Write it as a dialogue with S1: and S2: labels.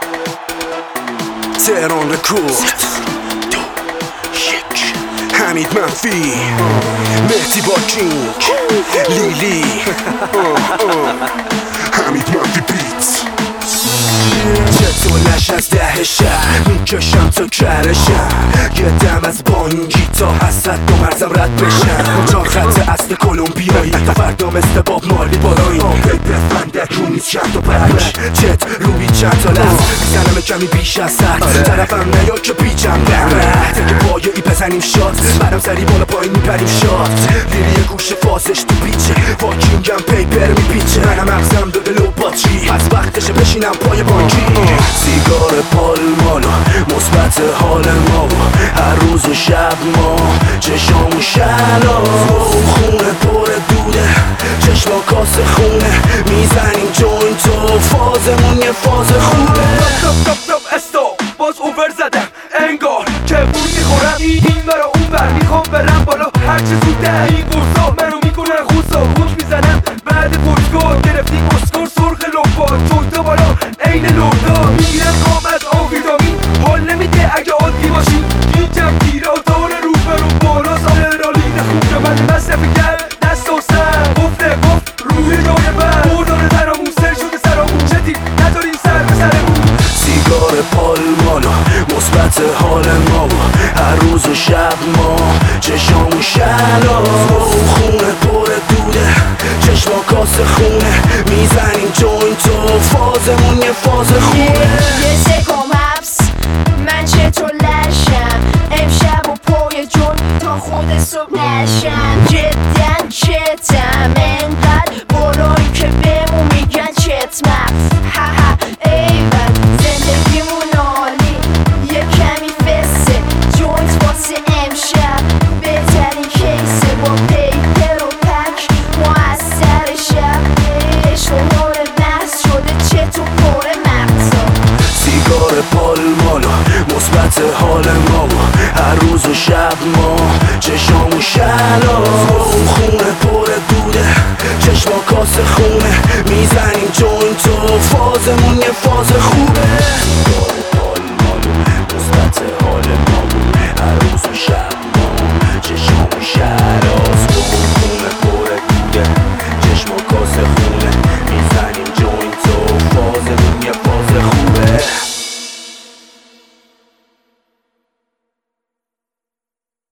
S1: تهران رکورد حمید منفی مهدی باکینگ لیلی حمید منفی بیت چطور نش از ده شهر میکشم تا کرشم یه دم از بانگی تا حسد دو مرزم رد بشم تا خط اصل کلمبیایی تا فردا مثل باب مالی بالایی بفندک رو نیست چند تا بک چت روی چند تا لحظ میزنم کمی بیش از سر طرفم نیا که بیچم نه تنگ پایایی بزنیم شات برم سری بالا پایین میپریم شات لیلی گوش فازش تو پیچه واکینگم پیپر میپیچه منم مغزم داده لو باتری از وقتشه بشینم پای بانکی سیگار پالمالو مثبت حال ما هر روز و شب ما چشامو شلا خونه پر دوده چشما کاسه خونه میزنیم جوینت و فازمون یه فاز خونه
S2: استاپ باز اوور زدم انگار که بون میخورم این برا اون بر میخوام برم بالا هرچه زوده این بورسا منو میکنن خوزا خوش میزنم بعد پرسگاه گرفتیم اسکار سرخ لپا چونتا بالا عین لردا میگیرم کام از آن ویتامین حال نمیده اگه عادی باشی اینجم گیرا داره رو برو بالا سالرالین خوب که من مصرف کرد دست و سر گفته گفت روی جای بر بردار ترامون سر شده سرامون چتی نداریم سر به سرمون
S1: سیگار پالمالو مثبت حال ما هر روز و شب ما چشامو شلا خونه پر دوده چشما کاسه خونه میزنیم جوینت و فازمون یه فاز خونه
S3: یه سکم حبس من چطور لشم امشب و پای جون تا خود صبح نشم جدا چتم انقدر بالایی که بهمون میگن چت مغز ها ایول زندگیمون عالی یه کمی فسه جوینت واسه امشب بهترین کیسه با پیپر و پک موثر شب عشق نور بحث شده چت و پر مغزا
S1: سیگار پالمالو مثبت حال ما هر روز و شب ما چشامو شلا خونه پر دوده چشما کاسه خونه میزنیم جوینت و فازمون یه فاز خوبه